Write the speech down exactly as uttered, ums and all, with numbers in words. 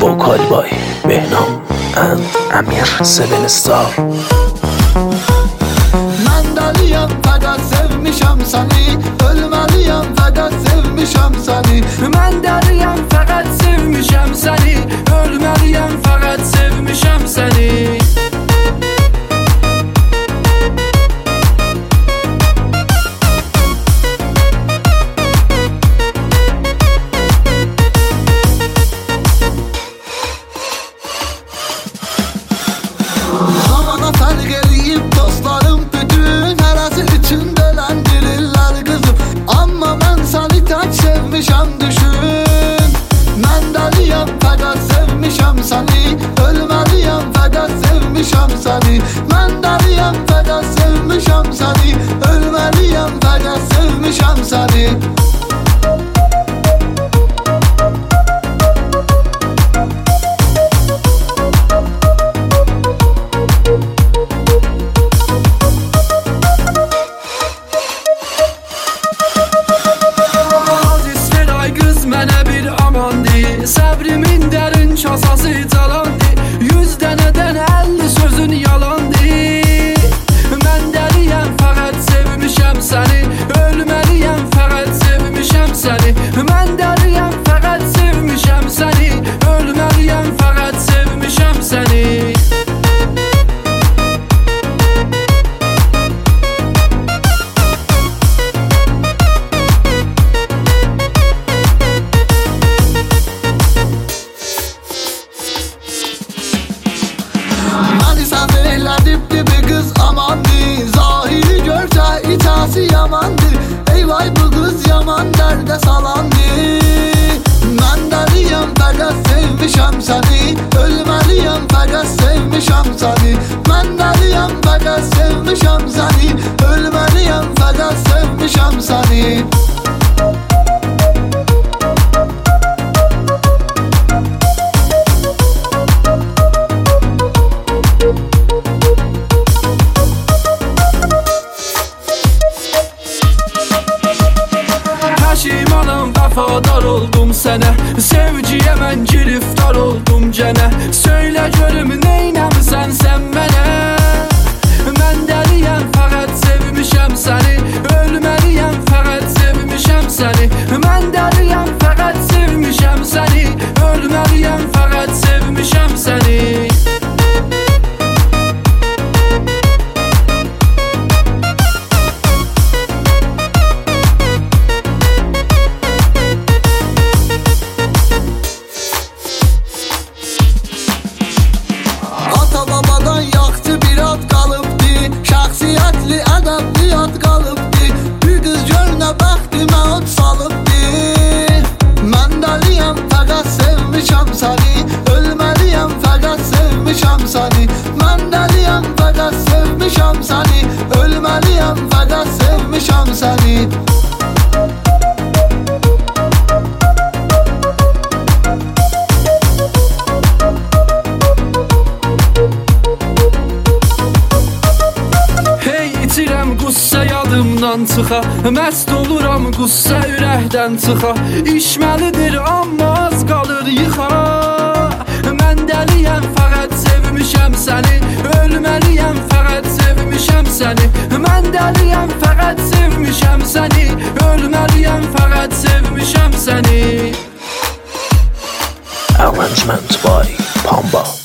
Vocal by Behnam and Amir Seven Star. Mən dəliyəm, fəqət sevmişəm səni. Ölməliyəm, fəqət sevmişəm səni. Mən dəliyəm, fəqət sevmişəm səni. Ölməliyəm, fəqət sevmişəm səni. Zamana fərq eləyib dostlarım bütün, hərəsi üçün dələndirirlər qızım. Amma mən səni tək sevmişəm düşün. Mən dəliyəm, fəqət sevmişəm səni. Ölməliyəm, fəqət sevmişəm səni. Mən dəliyəm, fəqət sevmişəm səni. Ölməliyəm, fəqət sevmişəm səni. Mənə bir amandı, səbrimin dərin kasası calandı. Yüz dənədən əlli sözün yalandı. Mən dəliyəm, fəqət sevmişəm səni. Ölməliyəm, fəqət sevmişəm səni. Mən dəliyəm, fəqət sevmişəm səni. Ölməliyəm, fəqət sevmişəm səni. Məni səfir elədibdi bir qız amandır. Zahiri görsə içəsi yamandır. Ey vay bu qız yaman dərdə salandır. Mən dəliyəm, fəqət sevmişəm səni. Ölməliyəm, fəqət sevmişəm səni. Mən dəliyəm, fəqət sevmişəm səni. Ölməliyəm, fəqət sevmişəm səni. Peşimanam, vəfadar oldum sənə. Sevgiyə mən giriftar oldum gənə. Söylə görüm neynəmisən sən mənə. Mən dəliyəm, fəqət sevmişəm səni. Ölməliyəm, fəqət sevmişəm səni. Mən dəliyəm, fəqət sevmişəm səni. Ölməliyəm, fəqət sevmişəm səni. Babadan yaxşı bir ad qalıbdı. Şəxsiyyətli, ədəbli ad qalıbdı. Bir qız görünə bəxtimə od salıbdı. Mən dəliyəm, fəqət sevmişəm səni. Ölməliyəm, fəqət sevmişəm səni. Mən dəliyəm, fəqət sevmişəm səni. Ölməliyəm, fəqət sevmişəm səni. Qussə yadımdan çıxa, məst oluram qussə ürəkdən çıxa. İşməlidir amma az qalır yıxa. Mən dəliyəm, fəqət sevmişəm səni. Ölməliyəm, fəqət sevmişəm səni. Mən dəliyəm, fəqət sevmişəm səni. Ölməliyəm, fəqət sevmişəm səni. Arrangement by Pamba.